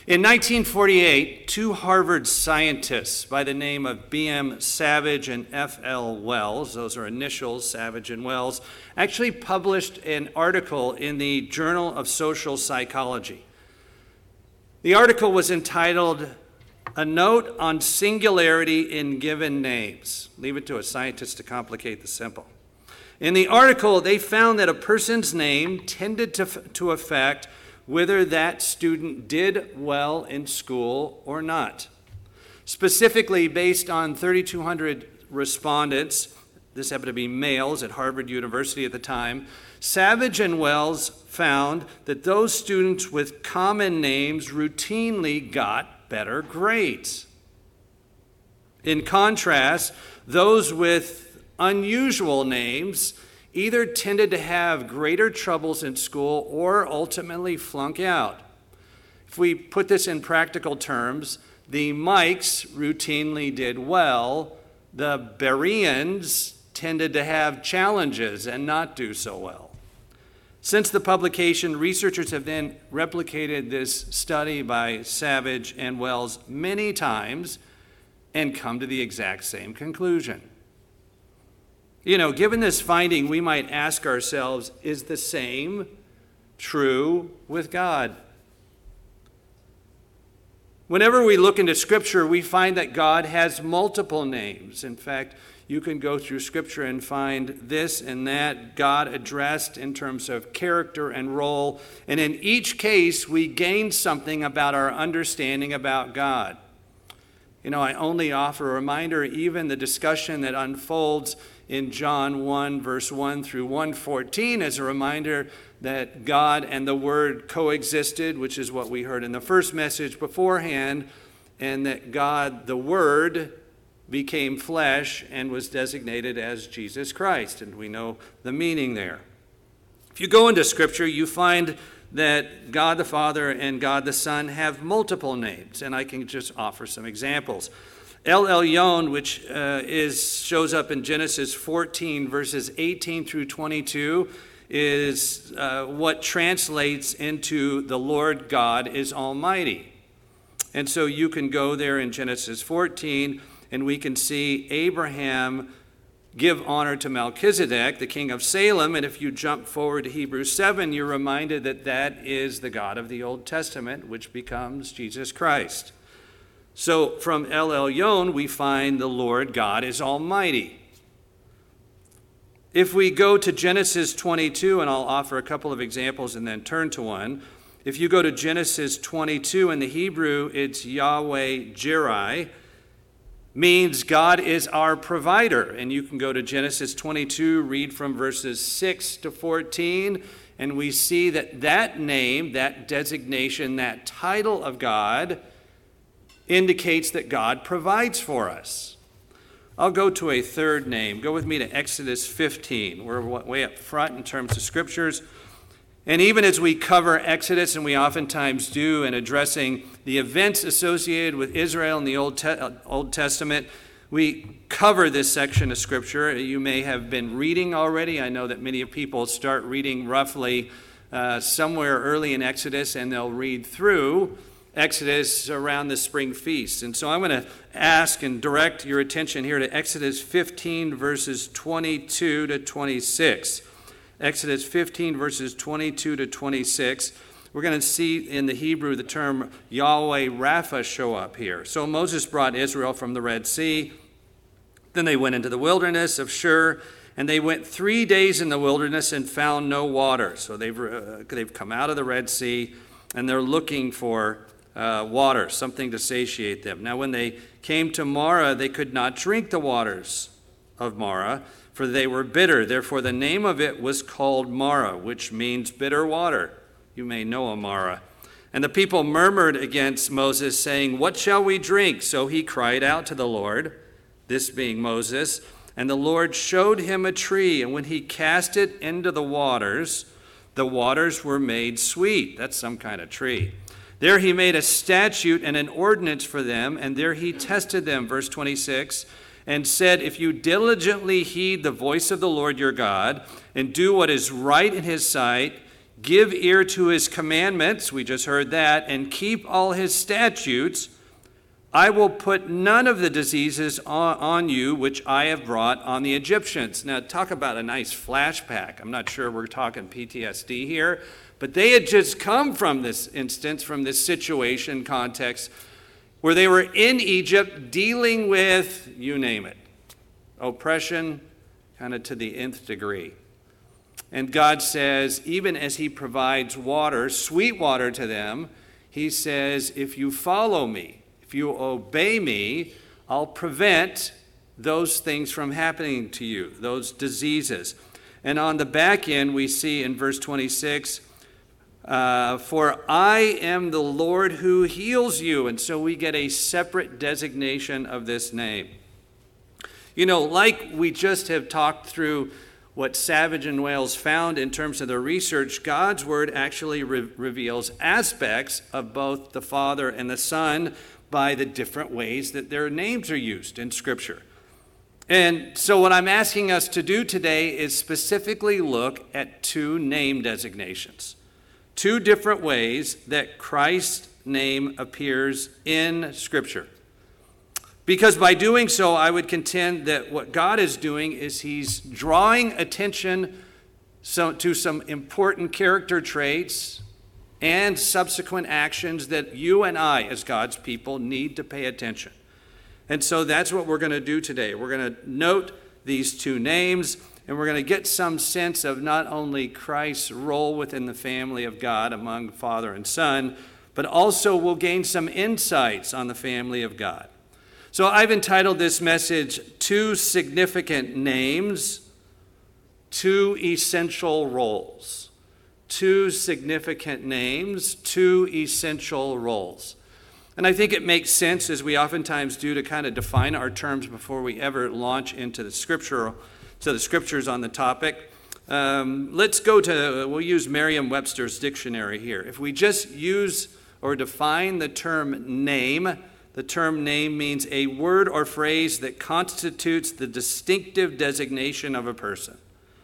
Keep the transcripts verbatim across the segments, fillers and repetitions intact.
In nineteen forty-eight, two Harvard scientists by the name of B M Savage and F L Wells, those are initials, Savage and Wells, actually published an article in the Journal of Social Psychology. The article was entitled, "A Note on Singularity in Given Names." Leave it to a scientist to complicate the simple. In the article, they found that a person's name tended to, to affect whether that student did well in school or not. Specifically, based on three thousand two hundred respondents, this happened to be males at Harvard University at the time, Savage and Wells found that those students with common names routinely got better grades. In contrast, those with unusual names either tended to have greater troubles in school or ultimately flunk out. If we put this in practical terms, the Mikes routinely did well, the Bereans tended to have challenges and not do so well. Since the publication, researchers have then replicated this study by Savage and Wells many times and come to the exact same conclusion. You know, given this finding, we might ask ourselves, is the same true with God? Whenever we look into Scripture, we find that God has multiple names. In fact, you can go through Scripture and find this and that God addressed in terms of character and role. And in each case, we gain something about our understanding about God. You know, I only offer a reminder, even the discussion that unfolds in John one, verse one through one fourteen, as a reminder that God and the Word coexisted, which is what we heard in the first message beforehand, and that God, the Word, became flesh and was designated as Jesus Christ, and we know the meaning there. If you go into Scripture, you find that God the Father and God the Son have multiple names, and I can just offer some examples. El Elyon, which uh, is shows up in Genesis fourteen, verses eighteen through twenty-two, is uh, what translates into the Lord God is Almighty. And so you can go there in Genesis fourteen, and we can see Abraham give honor to Melchizedek, the king of Salem. And if you jump forward to Hebrews seven, you're reminded that that is the God of the Old Testament, which becomes Jesus Christ. So from El Elyon, we find the Lord God is Almighty. If we go to Genesis twenty-two, and I'll offer a couple of examples and then turn to one. If you go to Genesis twenty-two, in the Hebrew, it's Yahweh Jireh, means God is our provider. And you can go to Genesis twenty-two, read from verses six to fourteen, and we see that that name, that designation, that title of God indicates that God provides for us. I'll go to a third name. Go with me to Exodus fifteen. We're way up front in terms of scriptures. And even as we cover Exodus, and we oftentimes do in addressing the events associated with Israel in the Old, Te- Old Testament, we cover this section of Scripture. You may have been reading already. I know that many people start reading roughly uh, somewhere early in Exodus, and they'll read through Exodus around the spring feast. And so I'm going to ask and direct your attention here to Exodus fifteen, verses twenty-two to twenty-six. Exodus fifteen, verses twenty-two to twenty-six. We're going to see in the Hebrew the term Yahweh Rapha show up here. So Moses brought Israel from the Red Sea. Then they went into the wilderness of Shur, and they went three days in the wilderness and found no water. So they've, uh, they've come out of the Red Sea, and they're looking for uh, water, something to satiate them. Now when they came to Marah, they could not drink the waters of Marah, for they were bitter. Therefore the name of it was called Marah, which means bitter water. You may know a Marah. And the people murmured against Moses, saying, "What shall we drink?" So he cried out to the Lord, this being Moses, and the Lord showed him a tree, and when he cast it into the waters, the waters were made sweet. That's some kind of tree. There he made a statute and an ordinance for them, and there he tested them, verse twenty-six, and said, "If you diligently heed the voice of the Lord your God, and do what is right in his sight, give ear to his commandments, we just heard that, and keep all his statutes, I will put none of the diseases on, on you which I have brought on the Egyptians. Now, talk about a nice flashback. I'm not sure we're talking P T S D here, but they had just come from this instance, from this situation context, where they were in Egypt dealing with, you name it, oppression kind of to the nth degree. And God says, even as he provides water, sweet water to them, he says, if you follow me, if you obey me, I'll prevent those things from happening to you, those diseases. And on the back end, we see in verse twenty-six, uh, for I am the Lord who heals you. And so we get a separate designation of this name. You know, like we just have talked through what Savage and Wales found in terms of their research, God's word actually re- reveals aspects of both the Father and the Son by the different ways that their names are used in Scripture. And so what I'm asking us to do today is specifically look at two name designations, two different ways that Christ's name appears in Scripture. Because by doing so, I would contend that what God is doing is he's drawing attention so, to some important character traits and subsequent actions that you and I, as God's people, need to pay attention. And so that's what we're going to do today. We're going to note these two names, and we're going to get some sense of not only Christ's role within the family of God among Father and Son, but also we'll gain some insights on the family of God. So I've entitled this message, Two Significant Names, Two Essential Roles. Two significant names, two essential roles. And I think it makes sense, as we oftentimes do, to kind of define our terms before we ever launch into the scripture, to the scriptures on the topic. Um, let's go to, we'll use Merriam-Webster's dictionary here. If we just use or define the term name, the term name means a word or phrase that constitutes the distinctive designation of a person.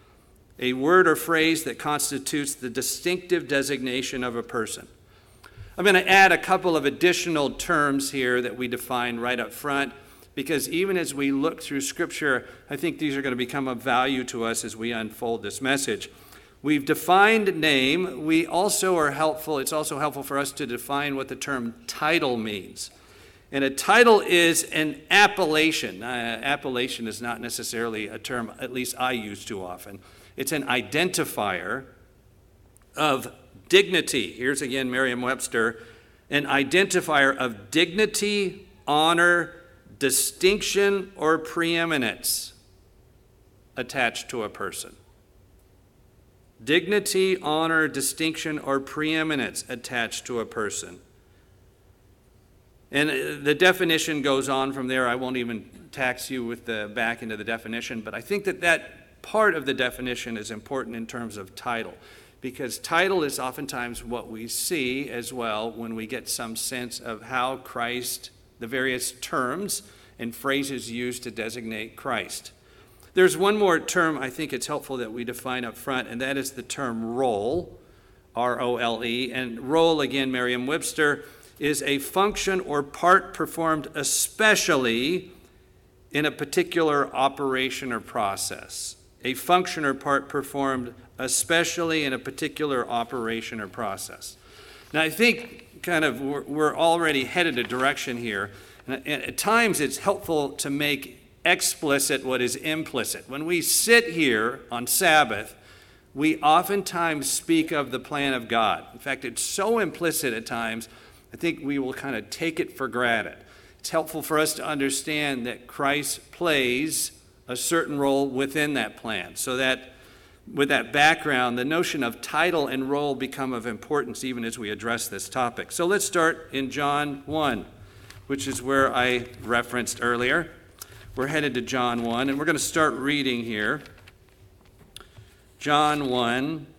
A word or phrase that constitutes the distinctive designation of a person. I'm going to add a couple of additional terms here that we define right up front, because even as we look through Scripture, I think these are going to become of value to us as we unfold this message. We've defined name. We also are helpful, it's also helpful for us to define what the term title means. And a title is an appellation. Uh, appellation is not necessarily a term, at least I use too often. It's an identifier of dignity. Here's again Merriam-Webster, an identifier of dignity, honor, distinction, or preeminence attached to a person. Dignity, honor, distinction, or preeminence attached to a person. And the definition goes on from there. I won't even tax you with the back into the definition, but I think that that part of the definition is important in terms of title, because title is oftentimes what we see as well when we get some sense of how Christ, the various terms and phrases used to designate Christ. There's one more term I think it's helpful that we define up front, and that is the term role, R O L E. And role, again, Merriam-Webster, is a function or part performed especially in a particular operation or process. A function or part performed especially in a particular operation or process. Now, I think kind of we're, we're already headed a direction here. And at times it's helpful to make explicit what is implicit. When we sit here on Sabbath, we oftentimes speak of the plan of God. In fact, it's so implicit at times, I think we will kind of take it for granted. It's helpful for us to understand that Christ plays a certain role within that plan, so that with that background, the notion of title and role become of importance even as we address this topic. So let's start in John one, which is where I referenced earlier. We're headed to John one, and we're going to start reading here. John one.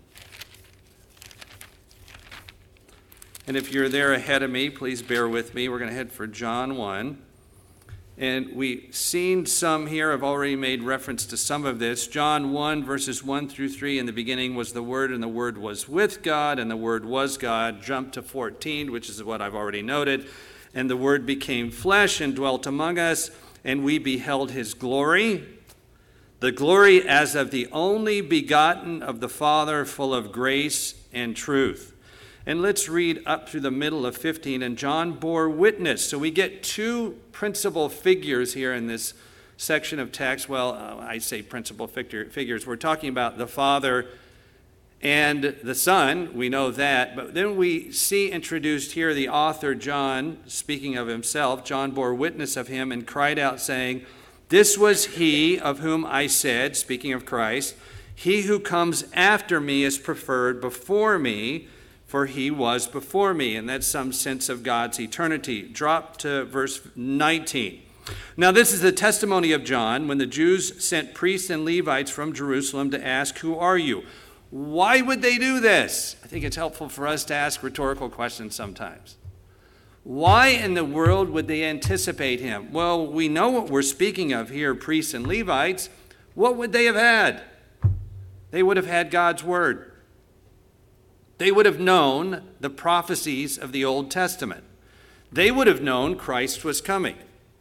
And if you're there ahead of me, please bear with me. We're going to head for John one. And we've seen some here. I've already made reference to some of this. John one, verses one through three, in the beginning was the Word, and the Word was with God, and the Word was God. Jump to fourteen, which is what I've already noted. And the Word became flesh and dwelt among us, and we beheld his glory, the glory as of the only begotten of the Father, full of grace and truth. And let's read up through the middle of fifteen. And John bore witness. So we get two principal figures here in this section of text. Well, uh, I say principal figure, figures. We're talking about the Father and the Son. We know that. But then we see introduced here the author, John, speaking of himself. John bore witness of him and cried out, saying, "This was he of whom I said," speaking of Christ, "He who comes after me is preferred before me, for he was before me." And that's some sense of God's eternity. Drop to verse nineteen. "Now this is the testimony of John when the Jews sent priests and Levites from Jerusalem to ask, 'Who are you?'" Why would they do this? I think it's helpful for us to ask rhetorical questions sometimes. Why in the world would they anticipate him? Well, we know what we're speaking of here, priests and Levites. What would they have had? They would have had God's word. They would have known the prophecies of the Old Testament. They would have known Christ was coming.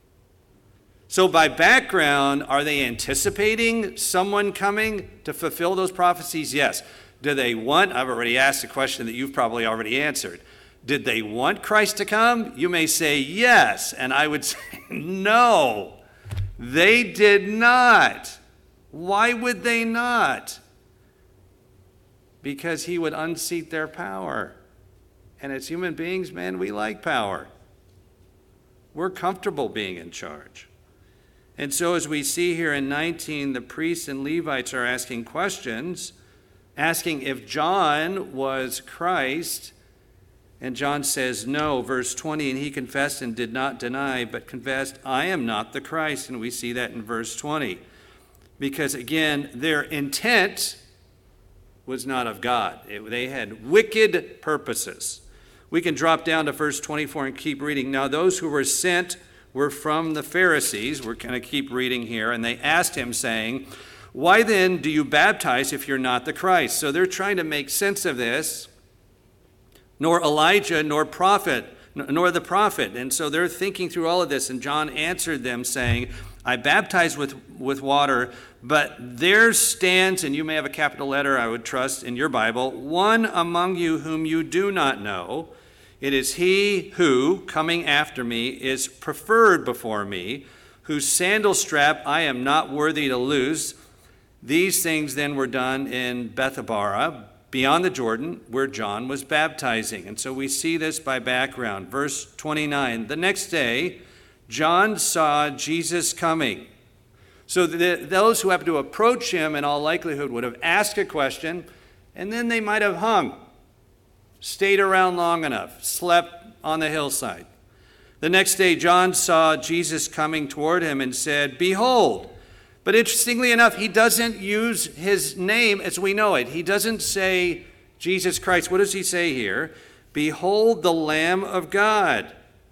So by background, are they anticipating someone coming to fulfill those prophecies? Yes. Do they want? I've already asked a question that you've probably already answered. Did they want Christ to come? You may say yes, and I would say no. They did not. Why would they not? Because he would unseat their power. And as human beings, man, we like power. We're comfortable being in charge. And so as we see here in nineteen, the priests and Levites are asking questions, asking if John was Christ. And John says no. Verse twenty, "And he confessed and did not deny, but confessed, 'I am not the Christ.'" And we see that in verse twenty. Because again, their intent was not of God. It, they had wicked purposes. We can drop down to verse twenty-four and keep reading. "Now those who were sent were from the Pharisees." We're going to keep reading here. "And they asked him, saying, 'Why then do you baptize if you're not the Christ?'" So they're trying to make sense of this. "Nor Elijah, nor prophet, nor the prophet." And so they're thinking through all of this. And John answered them, saying, "I baptize with, with water, but there stands," and you may have a capital letter, I would trust, in your Bible, "one among you whom you do not know. It is he who, coming after me, is preferred before me, whose sandal strap I am not worthy to loose." These things then were done in Bethabara, beyond the Jordan, where John was baptizing. And so we see this by background. Verse twenty-nine, "The next day, John saw Jesus coming." So the, those who happened to approach him in all likelihood would have asked a question, and then they might have hung, stayed around long enough, slept on the hillside. "The next day, John saw Jesus coming toward him and said, 'Behold.'" But interestingly enough, he doesn't use his name as we know it. He doesn't say Jesus Christ. What does he say here? "Behold the Lamb of God."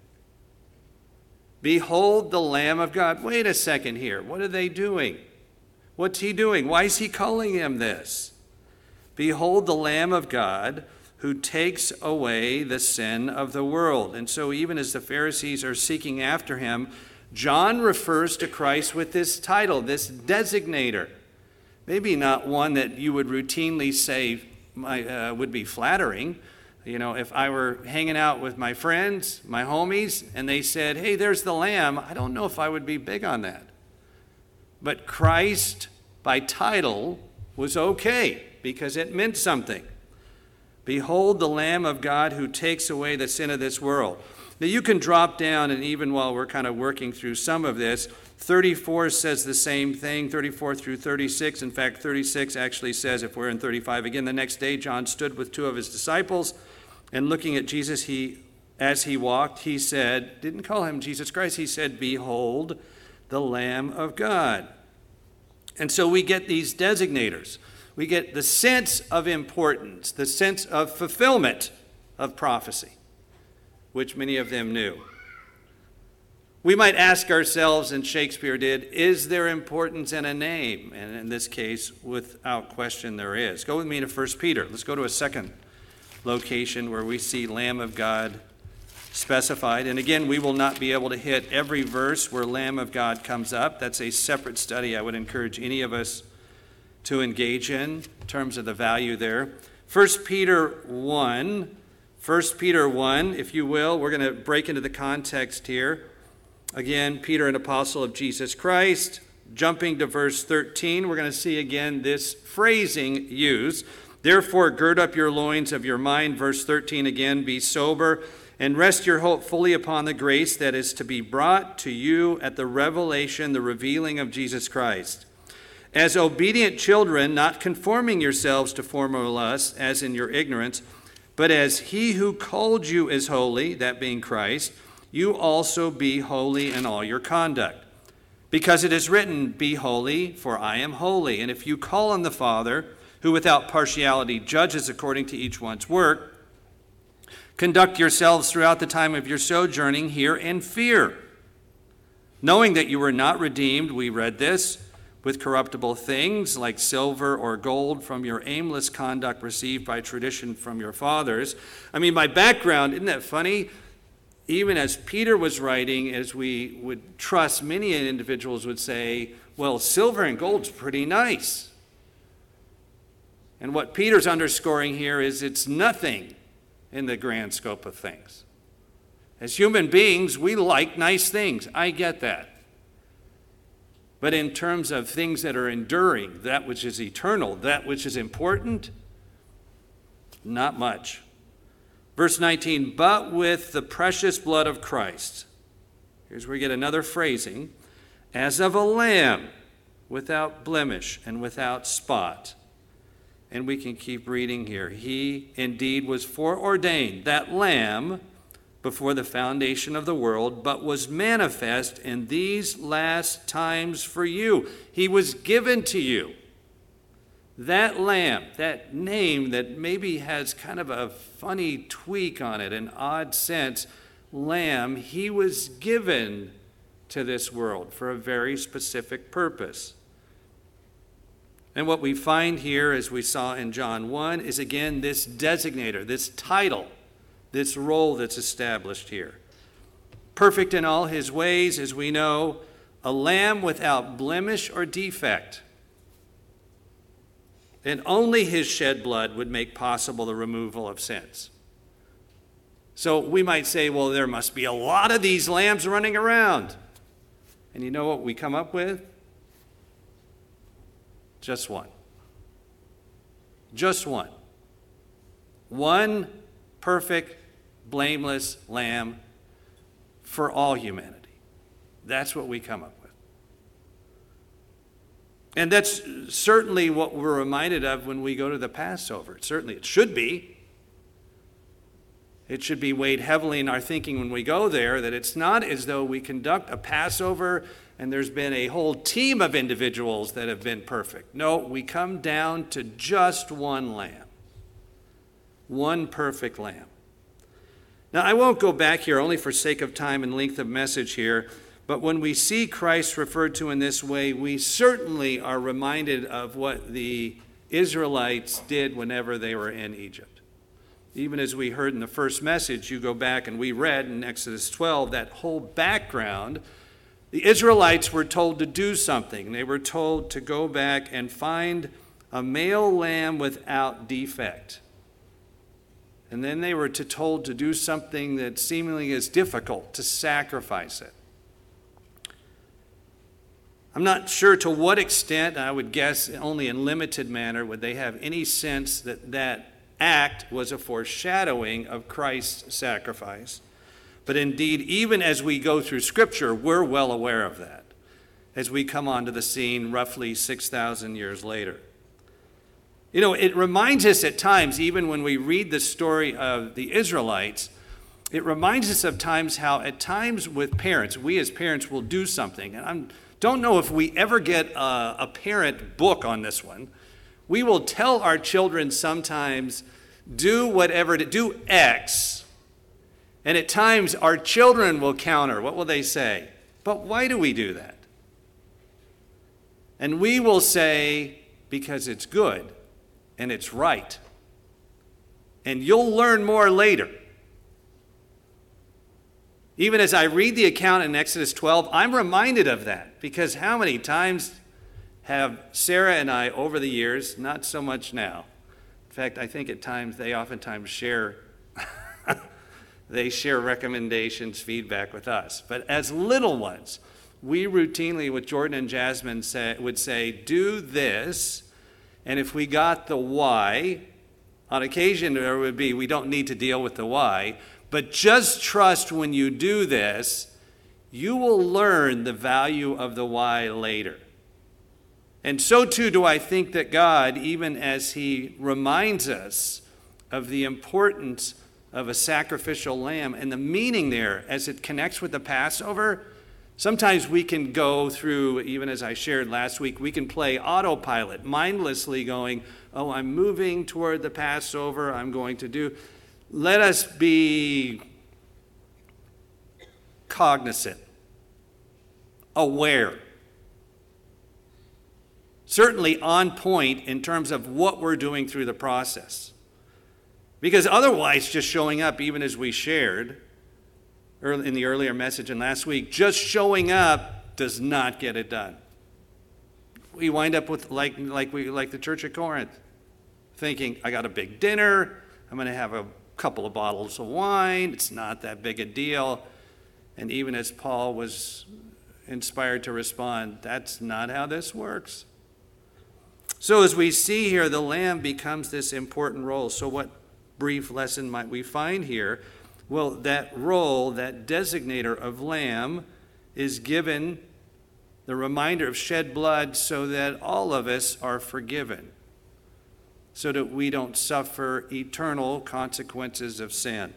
Behold the Lamb of God. Wait a second here. What are they doing? What's he doing? Why is he calling him this? "Behold the Lamb of God who takes away the sin of the world." And so even as the Pharisees are seeking after him, John refers to Christ with this title, this designator. Maybe not one that you would routinely say uh, would be flattering. You know, if I were hanging out with my friends, my homies, and they said, "Hey, there's the Lamb," I don't know if I would be big on that. But Christ, by title, was okay because it meant something. "Behold the Lamb of God who takes away the sin of this world." Now you can drop down, and even while we're kind of working through some of this, thirty-four says the same thing, thirty-four through thirty-six. In fact, thirty-six actually says, if we're in thirty-five again, "The next day John stood with two of his disciples, and looking at Jesus, he, as he walked, he said," didn't call him Jesus Christ, he said, "Behold the Lamb of God." And so we get these designators. We get the sense of importance, the sense of fulfillment of prophecy, which many of them knew. We might ask ourselves, and Shakespeare did, is there importance in a name? And in this case, without question, there is. Go with me to First Peter. Let's go to a second location where we see Lamb of God specified. And again, we will not be able to hit every verse where Lamb of God comes up. That's a separate study I would encourage any of us to engage in, in terms of the value there. First Peter one, First Peter one, if you will, we're going to break into the context here. Again, Peter, an apostle of Jesus Christ. Jumping to verse thirteen, we're going to see again this phrasing used. Therefore, gird up your loins of your mind. Verse thirteen again, be sober, and rest your hope fully upon the grace that is to be brought to you at the revelation, the revealing of Jesus Christ. As obedient children, not conforming yourselves to former lusts, as in your ignorance, but as he who called you is holy, that being Christ, you also be holy in all your conduct. Because it is written, be holy, for I am holy. And if you call on the Father, who without partiality judges according to each one's work, conduct yourselves throughout the time of your sojourning here in fear, knowing that you were not redeemed, we read this, with corruptible things like silver or gold from your aimless conduct received by tradition from your fathers. I mean, my background, isn't that funny? Even as Peter was writing, as we would trust, many individuals would say, well, silver and gold's pretty nice. And what Peter's underscoring here is it's nothing in the grand scope of things. As human beings, we like nice things. I get that. But in terms of things that are enduring, that which is eternal, that which is important, not much. Verse nineteen, but with the precious blood of Christ. Here's where we get another phrasing. As of a lamb, without blemish and without spot. And we can keep reading here. He indeed was foreordained, that lamb, before the foundation of the world, but was manifest in these last times for you. He was given to you. That lamb, that name that maybe has kind of a funny tweak on it, an odd sense, lamb, he was given to this world for a very specific purpose. And what we find here, as we saw in John one, is again this designator, this title, this role that's established here. Perfect in all his ways, as we know, a lamb without blemish or defect. And only his shed blood would make possible the removal of sins. So we might say, well, there must be a lot of these lambs running around. And you know what we come up with? Just one. Just one. One perfect, blameless lamb for all humanity. That's what we come up with. And that's certainly what we're reminded of when we go to the Passover. Certainly it should be. It should be weighed heavily in our thinking when we go there, that it's not as though we conduct a Passover and there's been a whole team of individuals that have been perfect. No, we come down to just one lamb. One perfect lamb. Now, I won't go back here only for sake of time and length of message here, but when we see Christ referred to in this way, we certainly are reminded of what the Israelites did whenever they were in Egypt. Even as we heard in the first message, you go back and we read in Exodus twelve, that whole background. The Israelites were told to do something. They were told to go back and find a male lamb without defect. And then they were to told to do something that seemingly is difficult, to sacrifice it. I'm not sure to what extent, I would guess only in limited manner, would they have any sense that that act was a foreshadowing of Christ's sacrifice. But indeed, even as we go through Scripture, we're well aware of that as we come onto the scene roughly six thousand years later. You know, it reminds us at times, even when we read the story of the Israelites, it reminds us of times how at times with parents, we as parents will do something. And I don't know if we ever get a, a parent book on this one. We will tell our children sometimes, do whatever, to do X. And at times our children will counter. What will they say? but why do we do that? And we will say, because it's good and it's right. And you'll learn more later. Even as I read the account in Exodus twelve, I'm reminded of that, because how many times have Sarah and I over the years, not so much now. In fact, I think at times they oftentimes share they share recommendations, feedback with us. But as little ones, we routinely with Jordan and Jasmine say, would say, do this, and if we got the why, on occasion there would be, we don't need to deal with the why, but just trust when you do this, you will learn the value of the why later. And so too do I think that God, even as he reminds us of the importance of a sacrificial lamb and the meaning there as it connects with the Passover, sometimes we can go through, even as I shared last week, we can play autopilot, mindlessly going, oh, I'm moving toward the Passover, I'm going to do. Let us be cognizant, aware, certainly on point in terms of what we're doing through the process. Because otherwise, just showing up, even as we shared in the earlier message and last week, just showing up does not get it done. We wind up with, like, like, we, like the church at Corinth, thinking, I got a big dinner, I'm going to have a couple of bottles of wine, it's not that big a deal. And even as Paul was inspired to respond, that's not how this works. So as we see here, the lamb becomes this important role. So what brief lesson might we find here? Well, that role, that designator of lamb, is given the reminder of shed blood so that all of us are forgiven, so that we don't suffer eternal consequences of sin.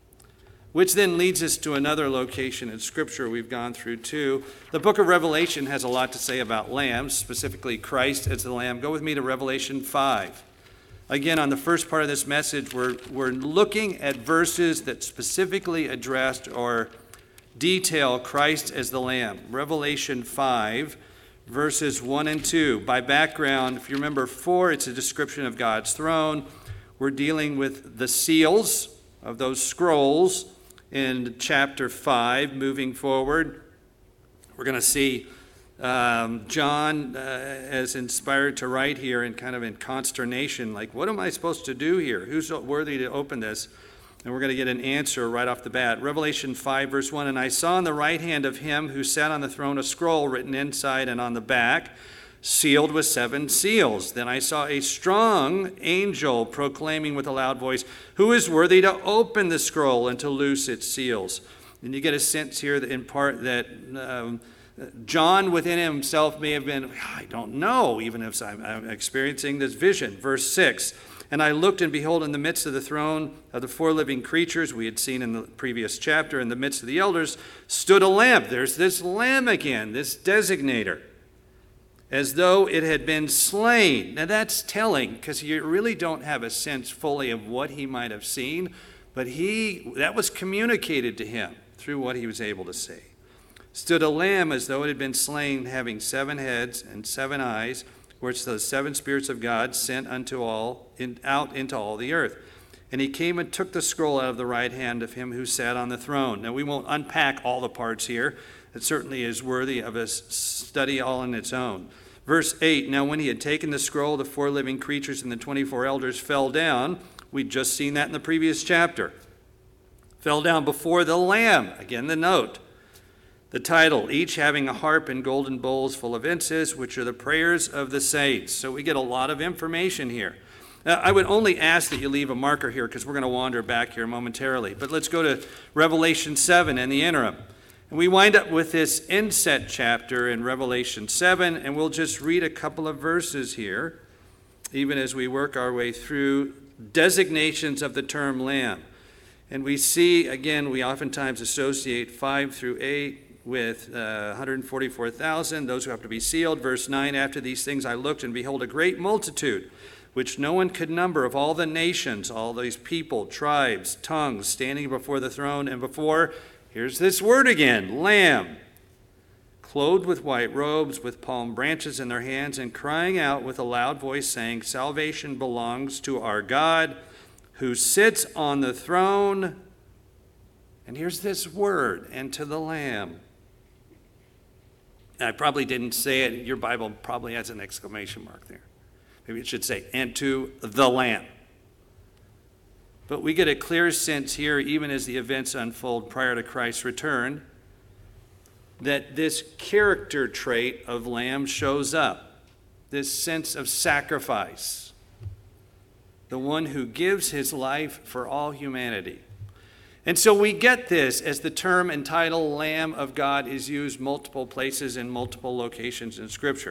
Which then leads us to another location in Scripture we've gone through too. The book of Revelation has a lot to say about lambs, specifically Christ as the lamb. Go with me to Revelation five. Again, on the first part of this message, we're, we're looking at verses that specifically addressed or detail Christ as the lamb. Revelation five, verses one and two. By background, if you remember four, it's a description of God's throne. We're dealing with the seals of those scrolls in chapter five. Moving forward, we're going to see um, John uh, as inspired to write here and kind of in consternation, like, what am I supposed to do here? Who's worthy to open this? And we're going to get an answer right off the bat. Revelation five, verse one, and I saw on the right hand of him who sat on the throne a scroll written inside and on the back, sealed with seven seals. Then I saw a strong angel proclaiming with a loud voice, who is worthy to open the scroll and to loose its seals? And you get a sense here that in part that um, John within himself may have been, I don't know, even if I'm, I'm experiencing this vision. Verse six, and I looked, and behold, in the midst of the throne of the four living creatures we had seen in the previous chapter, in the midst of the elders, stood a lamb. There's this lamb again, this designator, as though it had been slain. Now that's telling, because you really don't have a sense fully of what he might have seen, but he that was communicated to him through what he was able to see. Stood a lamb as though it had been slain, having seven heads and seven eyes, which the seven spirits of God sent unto all in, out into all the earth. And he came and took the scroll out of the right hand of him who sat on the throne. Now we won't unpack all the parts here. It certainly is worthy of a study all on its own. Verse eight, now when he had taken the scroll, the four living creatures and the twenty-four elders fell down. We'd just seen that in the previous chapter. Fell down before the Lamb. Again, the note. The title, each having a harp and golden bowls full of incense, which are the prayers of the saints. So we get a lot of information here. Now, I would only ask that you leave a marker here because we're going to wander back here momentarily. But let's go to Revelation seven in the interim. And we wind up with this inset chapter in Revelation seven, and we'll just read a couple of verses here, even as we work our way through designations of the term lamb. And we see, again, we oftentimes associate five through eight with uh, one hundred forty-four thousand, those who have to be sealed. Verse nine, after these things I looked, and behold, a great multitude, which no one could number, of all the nations, all these people, tribes, tongues, standing before the throne and before, here's this word again, Lamb. clothed with white robes, with palm branches in their hands, and crying out with a loud voice, saying, Salvation belongs to our God, who sits on the throne. And here's this word, and to the Lamb. I probably didn't say it. Your Bible probably has an exclamation mark there. Maybe it should say, and to the Lamb. But we get a clear sense here, even as the events unfold prior to Christ's return, that this character trait of Lamb shows up. This sense of sacrifice. The one who gives his life for all humanity. And so we get this as the term and title Lamb of God is used multiple places in multiple locations in Scripture.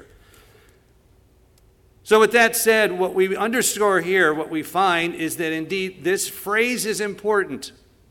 So with that said, what we underscore here, what we find is that indeed this phrase is important.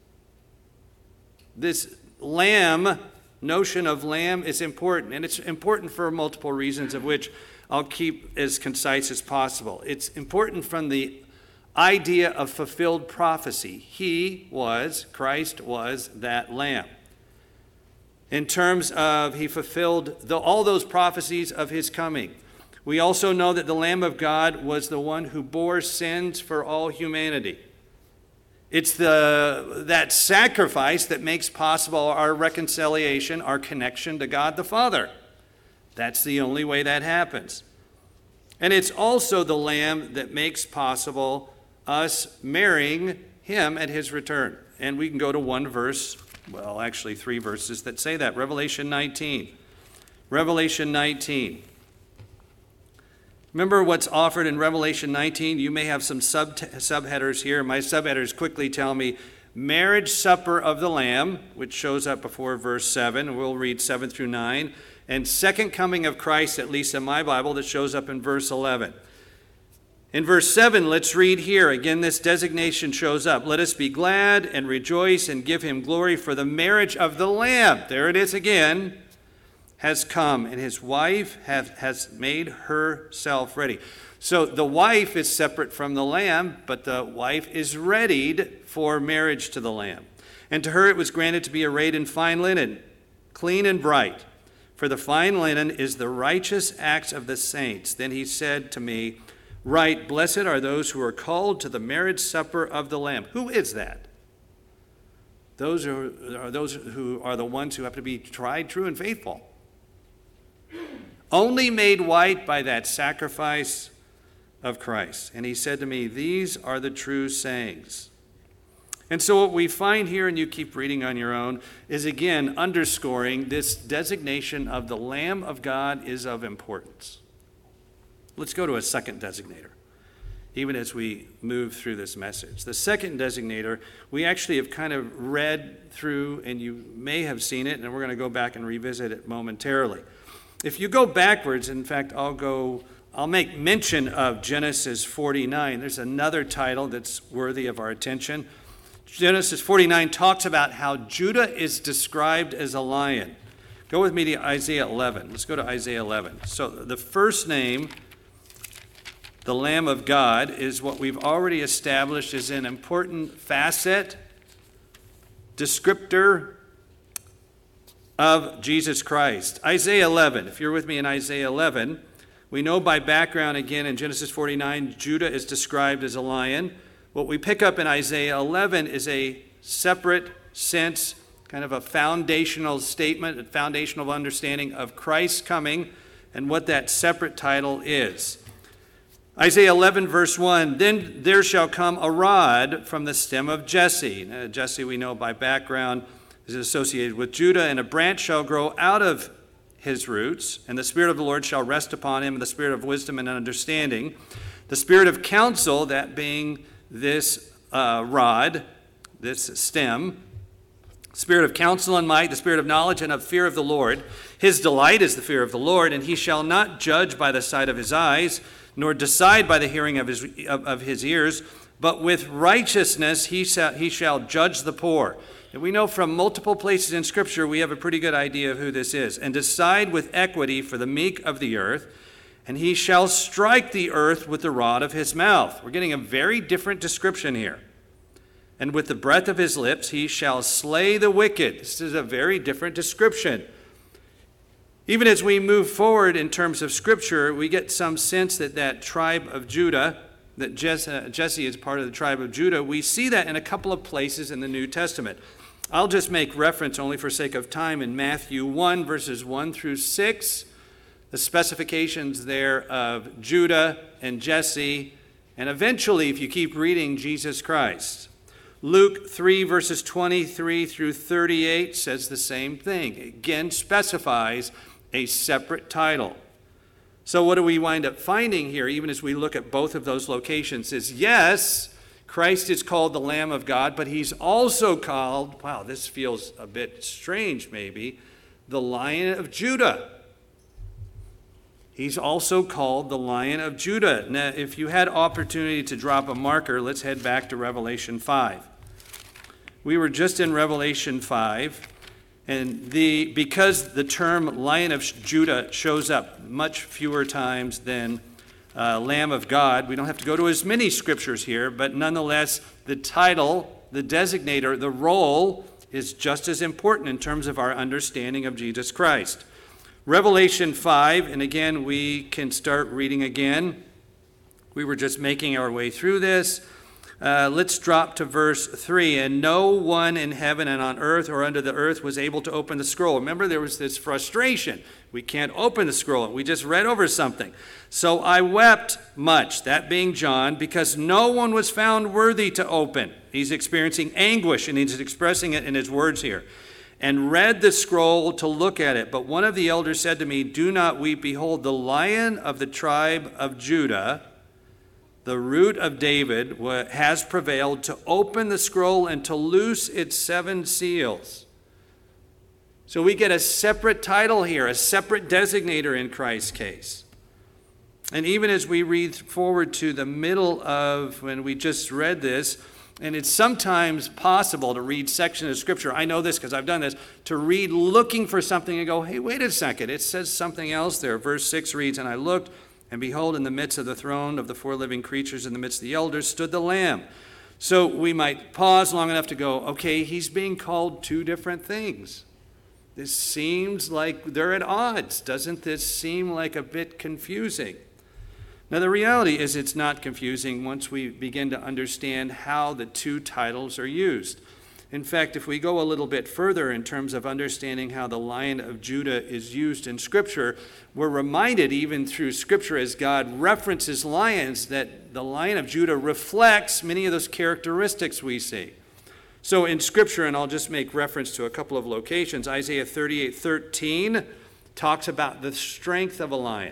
This lamb, notion of lamb is important, and it's important for multiple reasons, of which I'll keep as concise as possible. It's important from the idea of fulfilled prophecy. He was, Christ was that lamb. In terms of he fulfilled the, all those prophecies of his coming. We also know that the Lamb of God was the one who bore sins for all humanity. It's the that sacrifice that makes possible our reconciliation, our connection to God the Father. That's the only way that happens. And it's also the Lamb that makes possible us marrying him at his return. And we can go to one verse, well, actually three verses that say that. Revelation nineteen. Revelation nineteen. Remember what's offered in Revelation nineteen? You may have some sub subheaders here. My subheaders quickly tell me marriage supper of the Lamb, which shows up before verse seven. We'll read seven through nine. And second coming of Christ, at least in my Bible, that shows up in verse eleven. In verse seven, let's read here. Again, this designation shows up. Let us be glad and rejoice and give him glory, for the marriage of the Lamb, there it is again, has come, and his wife have, has made herself ready. So the wife is separate from the Lamb, but the wife is readied for marriage to the Lamb. And to her it was granted to be arrayed in fine linen, clean and bright. For the fine linen is the righteous acts of the saints. Then he said to me, Right, blessed are those who are called to the marriage supper of the Lamb. Who is that? Those are, are those who are the ones who have to be tried, true, and faithful. Only made white by that sacrifice of Christ. And he said to me, These are the true sayings. And so what we find here, and you keep reading on your own, is again underscoring this designation of the Lamb of God is of importance. Let's go to a second designator, even as we move through this message. The second designator, we actually have kind of read through, and you may have seen it, and we're going to go back and revisit it momentarily. If you go backwards, in fact, I'll go, I'll make mention of Genesis forty-nine. There's another title that's worthy of our attention. Genesis forty-nine talks about how Judah is described as a lion. Go with me to Isaiah eleven. Let's go to Isaiah eleven. So the first name, the Lamb of God, is what we've already established is an important facet, descriptor of Jesus Christ. Isaiah eleven, if you're with me in Isaiah eleven, we know by background again in Genesis forty-nine, Judah is described as a lion. What we pick up in Isaiah eleven is a separate sense, kind of a foundational statement, a foundational understanding of Christ's coming and what that separate title is. Isaiah eleven verse one, Then there shall come a rod from the stem of Jesse. Now, Jesse we know by background is associated with Judah, and a branch shall grow out of his roots, and the Spirit of the Lord shall rest upon him, and the Spirit of wisdom and understanding, the Spirit of counsel, that being this uh, rod, this stem, Spirit of counsel and might, the Spirit of knowledge and of fear of the Lord. His delight is the fear of the Lord, and he shall not judge by the sight of his eyes, nor decide by the hearing of his, of, of his ears, but with righteousness he shall, he shall judge the poor. And we know from multiple places in Scripture we have a pretty good idea of who this is. And decide with equity for the meek of the earth, and he shall strike the earth with the rod of his mouth. We're getting a very different description here. And with the breath of his lips he shall slay the wicked. This is a very different description. Even as we move forward in terms of Scripture, we get some sense that that tribe of Judah, that Jesse is part of the tribe of Judah, we see that in a couple of places in the New Testament. I'll just make reference only for sake of time in Matthew one, verses one through six, the specifications there of Judah and Jesse, and eventually, if you keep reading, Jesus Christ. Luke three, verses twenty-three through thirty-eight says the same thing. Again, specifies a separate title. So what do we wind up finding here, even as we look at both of those locations, is yes, Christ is called the Lamb of God, but he's also called, wow, this feels a bit strange maybe, the Lion of Judah. He's also called the Lion of Judah. Now, if you had opportunity to drop a marker, let's head back to Revelation five. We were just in Revelation five, and the because the term Lion of Judah shows up much fewer times than uh, Lamb of God, we don't have to go to as many scriptures here, but nonetheless, the title, the designator, the role is just as important in terms of our understanding of Jesus Christ. Revelation five, and again, we can start reading again. We were just making our way through this. Uh, let's drop to verse three. And no one in heaven and on earth or under the earth was able to open the scroll. Remember, there was this frustration. We can't open the scroll. We just read over something. So I wept much, that being John, because no one was found worthy to open. He's experiencing anguish, and he's expressing it in his words here. And read the scroll to look at it. But one of the elders said to me, do not weep. Behold, the Lion of the tribe of Judah, the root of David, has prevailed to open the scroll and to loose its seven seals. So we get a separate title here, a separate designator in Christ's case. And even as we read forward to the middle of when we just read this, and it's sometimes possible to read sections of Scripture, I know this because I've done this, to read looking for something and go, hey, wait a second, it says something else there. Verse six reads, and I looked, and behold, in the midst of the throne of the four living creatures, in the midst of the elders, stood the Lamb. So we might pause long enough to go, okay, he's being called two different things. This seems like they're at odds. Doesn't this seem like a bit confusing? Now, the reality is it's not confusing once we begin to understand how the two titles are used. In fact, if we go a little bit further in terms of understanding how the Lion of Judah is used in Scripture, we're reminded even through Scripture as God references lions that the Lion of Judah reflects many of those characteristics we see. So in Scripture, and I'll just make reference to a couple of locations, Isaiah thirty-eight thirteen talks about the strength of a lion.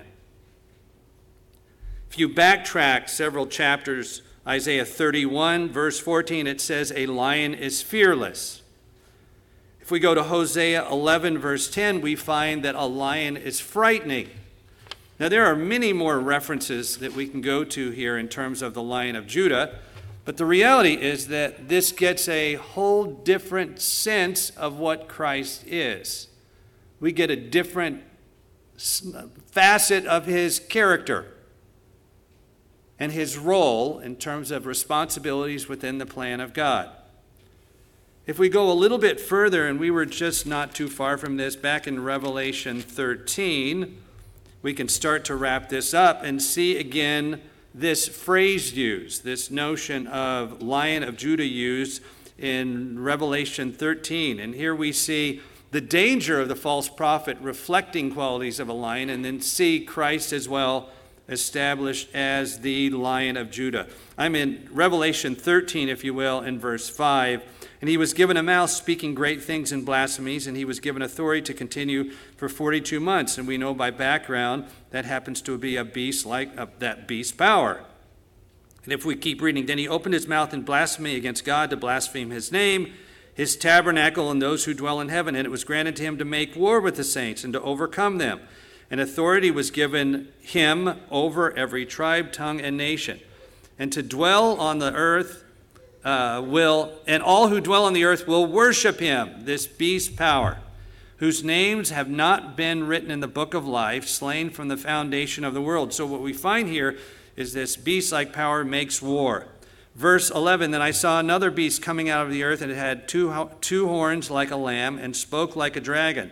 If you backtrack several chapters, Isaiah thirty-one, verse fourteen, it says, a lion is fearless. If we go to Hosea eleven, verse ten, we find that a lion is frightening. Now, there are many more references that we can go to here in terms of the Lion of Judah, but the reality is that this gets a whole different sense of what Christ is. We get a different facet of his character and his role in terms of responsibilities within the plan of God. If we go a little bit further, and we were just not too far from this, back in Revelation thirteen, we can start to wrap this up and see again this phrase used, this notion of Lion of Judah used in Revelation thirteen. And here we see the danger of the false prophet reflecting qualities of a lion, and then see Christ as well established as the Lion of Judah. I'm in Revelation thirteen, if you will, in verse five. And he was given a mouth speaking great things and blasphemies, and he was given authority to continue for forty-two months. And we know by background that happens to be a beast like uh, that beast's power. And if we keep reading, then he opened his mouth in blasphemy against God to blaspheme his name, his tabernacle, and those who dwell in heaven. And it was granted to him to make war with the saints and to overcome them. And authority was given him over every tribe, tongue, and nation. And to dwell on the earth uh, will, and all who dwell on the earth will worship him, this beast power, whose names have not been written in the book of life, slain from the foundation of the world. So what we find here is this beast-like power makes war. Verse eleven, then I saw another beast coming out of the earth, and it had two, two horns like a lamb and spoke like a dragon.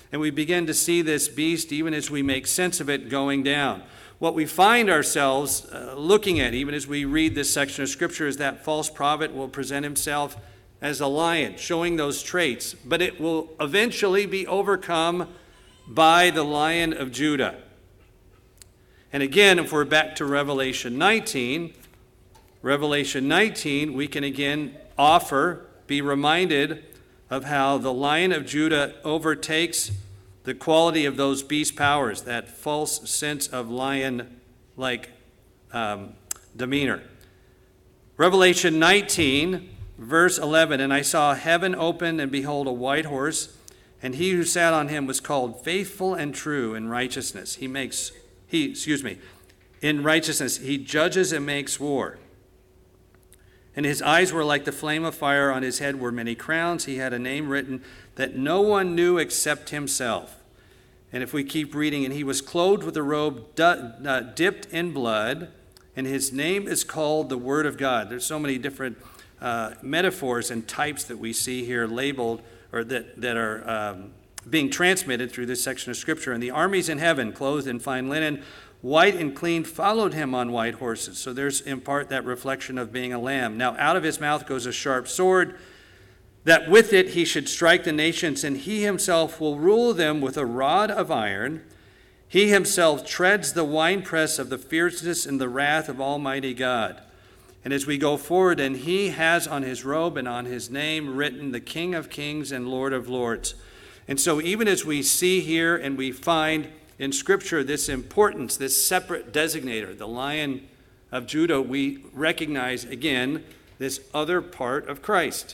And we begin to see this beast, even as we make sense of it, going down. What we find ourselves uh, looking at, even as we read this section of Scripture, is that false prophet will present himself as a lion, showing those traits. But it will eventually be overcome by the Lion of Judah. And again, if we're back to Revelation nineteen, Revelation nineteen, we can again offer, be reminded of how the Lion of Judah overtakes the quality of those beast powers, that false sense of lion-like um, demeanor. Revelation nineteen, verse eleven, and I saw heaven open, and behold, a white horse, and he who sat on him was called Faithful and True in righteousness. He makes, he, excuse me, in righteousness, he judges and makes war. And his eyes were like the flame of fire. On his head were many crowns. He had a name written that no one knew except himself. And if we keep reading, and he was clothed with a robe dipped in blood, and his name is called the Word of God. There's so many different uh, metaphors and types that we see here labeled, or that, that are um, being transmitted through this section of Scripture. And the armies in heaven, clothed in fine linen, white and clean, followed him on white horses. So there's in part that reflection of being a lamb. Now out of his mouth goes a sharp sword, that with it he should strike the nations, and he himself will rule them with a rod of iron. He himself treads the winepress of the fierceness and the wrath of Almighty God. And as we go forward, and he has on his robe and on his name written, the King of Kings and Lord of Lords. And so even as we see here and we find in Scripture this importance, this separate designator, the Lion of Judah, we recognize again this other part of Christ.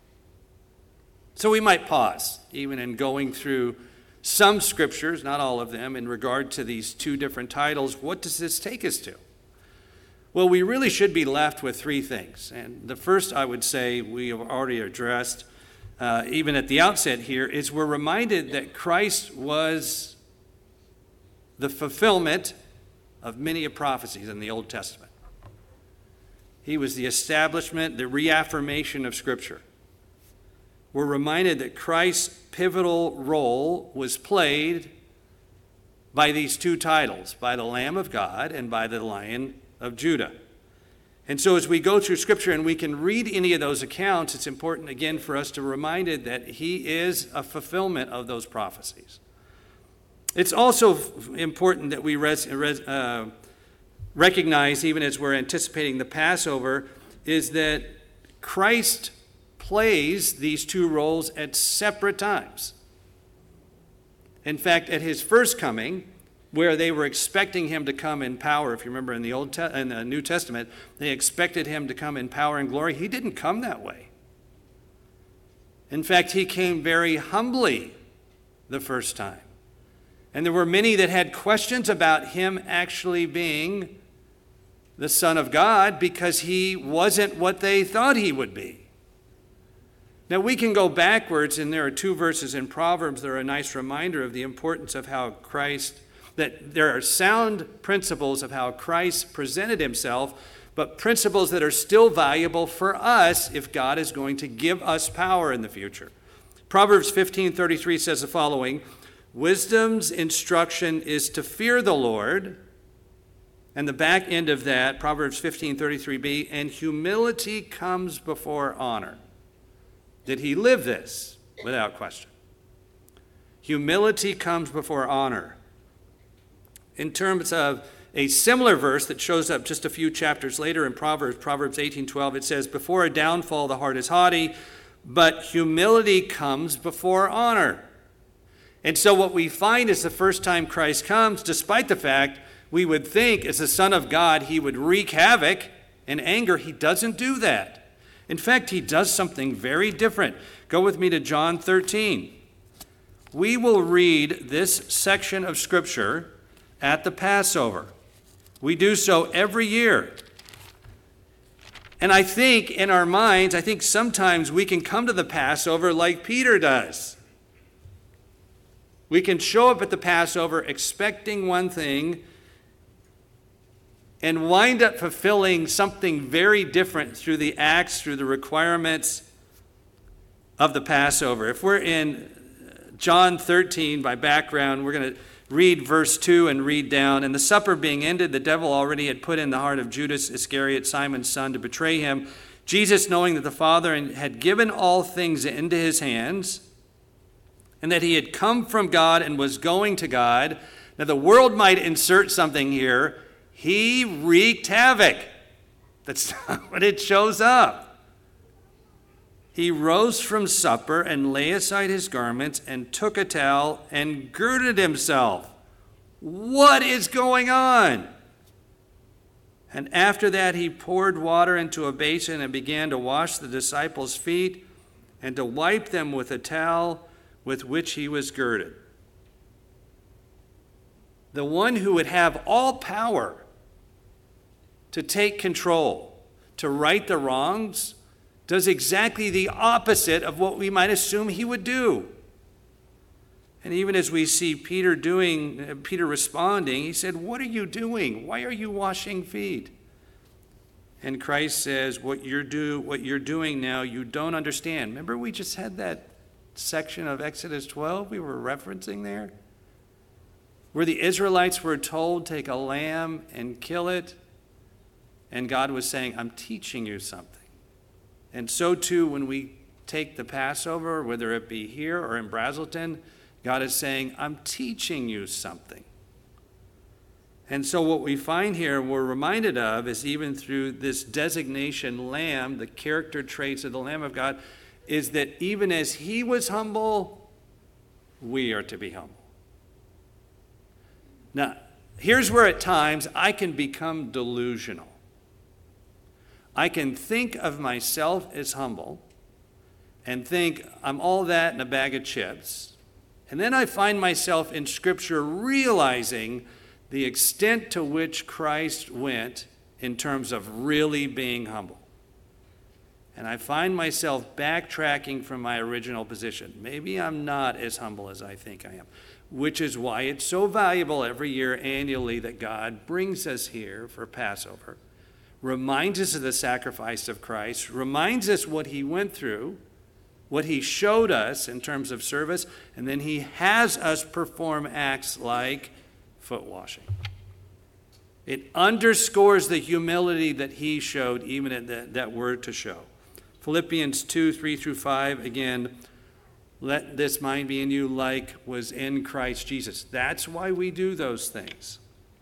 So we might pause, even in going through some Scriptures, not all of them, in regard to these two different titles. What does this take us to? Well, we really should be left with three things. And the first, I would say, we have already addressed, uh, even at the outset here, is we're reminded that Christ was the fulfillment of many of prophecies in the Old Testament. He was the establishment, the reaffirmation of Scripture. We're reminded that Christ's pivotal role was played by these two titles, by the Lamb of God and by the Lion of Judah. And so as we go through Scripture and we can read any of those accounts, it's important again for us to be reminded that he is a fulfillment of those prophecies. It's also important that we res, res, uh, recognize, even as we're anticipating the Passover, is that Christ plays these two roles at separate times. In fact, at his first coming, where they were expecting him to come in power, if you remember in the Old Te- in the New Testament, they expected him to come in power and glory. He didn't come that way. In fact, he came very humbly the first time. And there were many that had questions about him actually being the Son of God because he wasn't what they thought he would be. Now, we can go backwards, and there are two verses in Proverbs that are a nice reminder of the importance of how Christ, that there are sound principles of how Christ presented himself, but principles that are still valuable for us if God is going to give us power in the future. Proverbs fifteen thirty-three says the following: wisdom's instruction is to fear the Lord. And the back end of that, Proverbs fifteen thirty-three b, and humility comes before honor. Did he live this? Without question. Humility comes before honor. In terms of a similar verse that shows up just a few chapters later in Proverbs, Proverbs eighteen twelve, it says, before a downfall the heart is haughty, but humility comes before honor. And so what we find is the first time Christ comes, despite the fact we would think as the Son of God he would wreak havoc and anger, he doesn't do that. In fact, he does something very different. Go with me to John thirteen. We will read this section of Scripture at the Passover. We do so every year. And I think in our minds, I think sometimes we can come to the Passover like Peter does. We can show up at the Passover expecting one thing and wind up fulfilling something very different through the acts, through the requirements of the Passover. If we're in John thirteen, by background, we're going to read verse two and read down. And the supper being ended, the devil already had put in the heart of Judas Iscariot, Simon's son, to betray him. Jesus, knowing that the Father had given all things into his hands, and that he had come from God and was going to God, now the world might insert something here, he wreaked havoc. That's not what it shows up. He rose from supper and laid aside his garments and took a towel and girded himself. What is going on? And after that he poured water into a basin and began to wash the disciples' feet and to wipe them with a towel with which he was girded. The one who would have all power to take control, to right the wrongs, does exactly the opposite of what we might assume he would do. And even as we see Peter doing, Peter responding, he said, "What are you doing? Why are you washing feet?" And Christ says, what you're do, what you're doing now, you don't understand. Remember we just had that section of Exodus twelve we were referencing there, where the Israelites were told, take a lamb and kill it, and God was saying, I'm teaching you something. And so too when we take the Passover, whether it be here or in Brazelton, God is saying, I'm teaching you something. And so what we find here, we're reminded of, is even through this designation lamb, the character traits of the Lamb of God, is that even as he was humble, we are to be humble. Now, here's where at times I can become delusional. I can think of myself as humble and think I'm all that in a bag of chips. And then I find myself in Scripture realizing the extent to which Christ went in terms of really being humble. And I find myself backtracking from my original position. Maybe I'm not as humble as I think I am, which is why it's so valuable every year annually that God brings us here for Passover, reminds us of the sacrifice of Christ, reminds us what he went through, what he showed us in terms of service, and then he has us perform acts like foot washing. It underscores the humility that he showed, even at that, that word to show. Philippians two, three through five, again, let this mind be in you like was in Christ Jesus. That's why we do those things.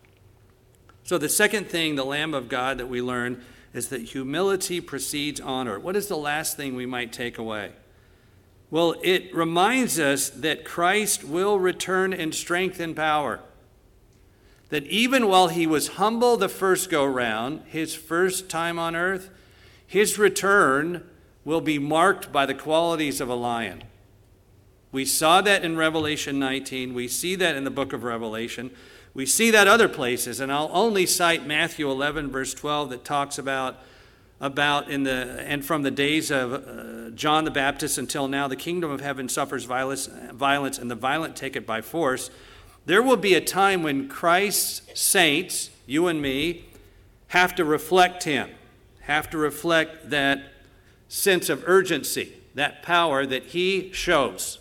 So the second thing, the Lamb of God, that we learn is that humility precedes honor. What is the last thing we might take away? Well, it reminds us that Christ will return in strength and power. That even while he was humble the first go-round, his first time on earth, his return will be marked by the qualities of a lion. We saw that in Revelation nineteen. We see that in the book of Revelation. We see that other places, and I'll only cite Matthew eleven, verse twelve, that talks about, about in the and from the days of uh, John the Baptist until now, the kingdom of heaven suffers violence, violence, and the violent take it by force. There will be a time when Christ's saints, you and me, have to reflect him, have to reflect that sense of urgency, that power that he shows.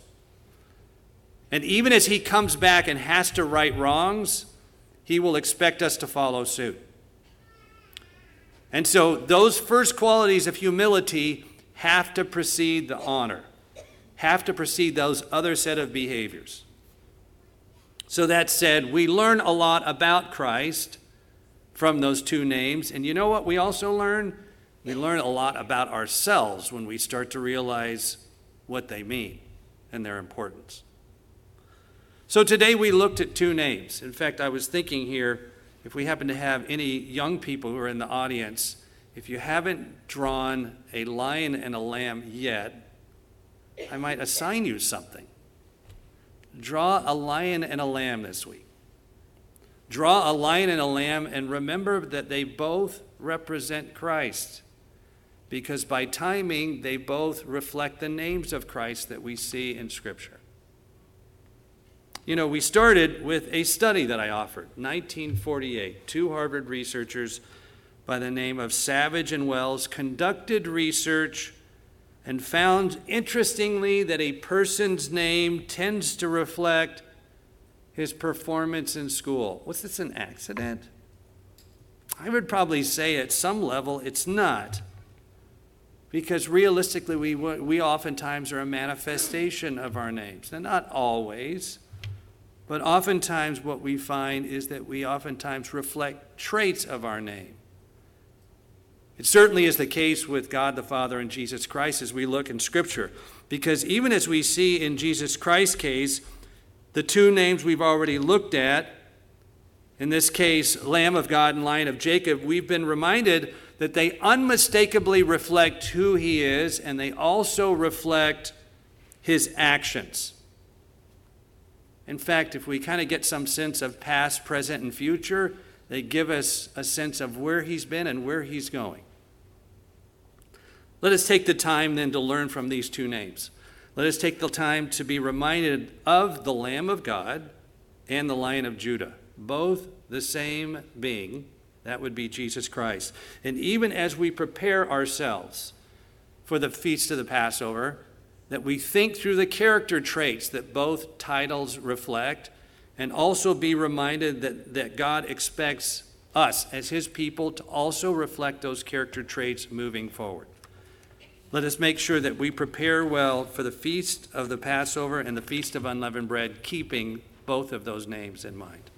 And even as he comes back and has to right wrongs, he will expect us to follow suit. And so those first qualities of humility have to precede the honor, have to precede those other set of behaviors. So that said, we learn a lot about Christ from those two names. And you know what we also learn? We learn a lot about ourselves when we start to realize what they mean and their importance. So today we looked at two names. In fact, I was thinking here, if we happen to have any young people who are in the audience, if you haven't drawn a lion and a lamb yet, I might assign you something. Draw a lion and a lamb this week. Draw a lion and a lamb and remember that they both represent Christ, because by timing, they both reflect the names of Christ that we see in Scripture. You know, we started with a study that I offered, nineteen forty-eight. Two Harvard researchers by the name of Savage and Wells conducted research and found, interestingly, that a person's name tends to reflect his performance in school. Was this an accident? I would probably say at some level it's not. Because realistically, we, we oftentimes are a manifestation of our names. And not always, but oftentimes what we find is that we oftentimes reflect traits of our name. It certainly is the case with God the Father and Jesus Christ as we look in Scripture. Because even as we see in Jesus Christ's case, the two names we've already looked at, in this case, Lamb of God and Lion of Jacob, we've been reminded that they unmistakably reflect who he is, and they also reflect his actions. In fact, if we kind of get some sense of past, present, and future, they give us a sense of where he's been and where he's going. Let us take the time then to learn from these two names. Let us take the time to be reminded of the Lamb of God and the Lion of Judah, both the same being. That would be Jesus Christ. And even as we prepare ourselves for the feast of the Passover, that we think through the character traits that both titles reflect, and also be reminded that, that God expects us as his people to also reflect those character traits moving forward. Let us make sure that we prepare well for the feast of the Passover and the feast of unleavened bread, keeping both of those names in mind.